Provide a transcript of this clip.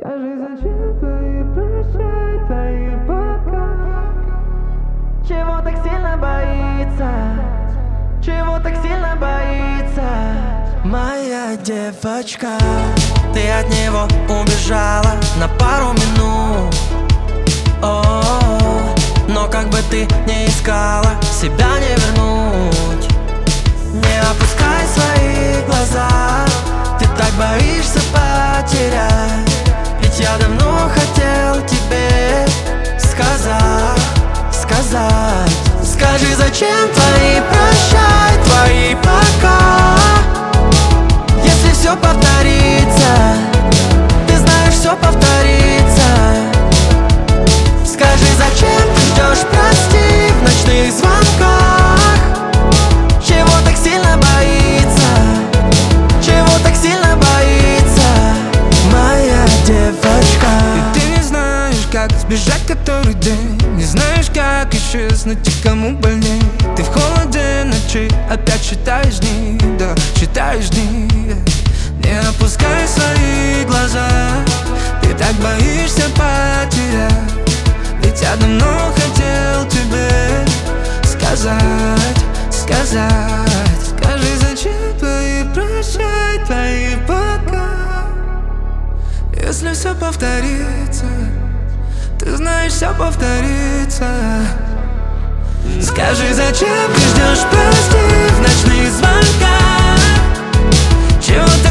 Скажи, зачем твои прощай, твои пока? Чего так сильно боится? Чего так сильно боится? Моя девочка, ты от него убежала на пару минут. О, но как бы ты ни искала, себя не вернуть. Не опускай свои глаза, ты так боишься потерять. Ведь я давно хотел тебе сказать. Скажи, зачем твои прощай, твои пока? Если все повторится, ты знаешь, все повторится. Скажи, зачем ты ждешь прости в ночных звонках? Чего так сильно боится? Чего так сильно боится моя девочка? И ты не знаешь, как сбежать который день. Не знаешь, как исчезнуть и кому больней. Ты в холоде ночи опять считаешь дни, да, считаешь дни. Не опускай свои глаза, ты так боишься потерять. Ведь я давно хотел тебе сказать. Скажи, зачем твои прощай, твои пока? Если все повторится, ты знаешь, все повторится. Скажи, зачем ты ждешь прости в ночных звонках? Чего ты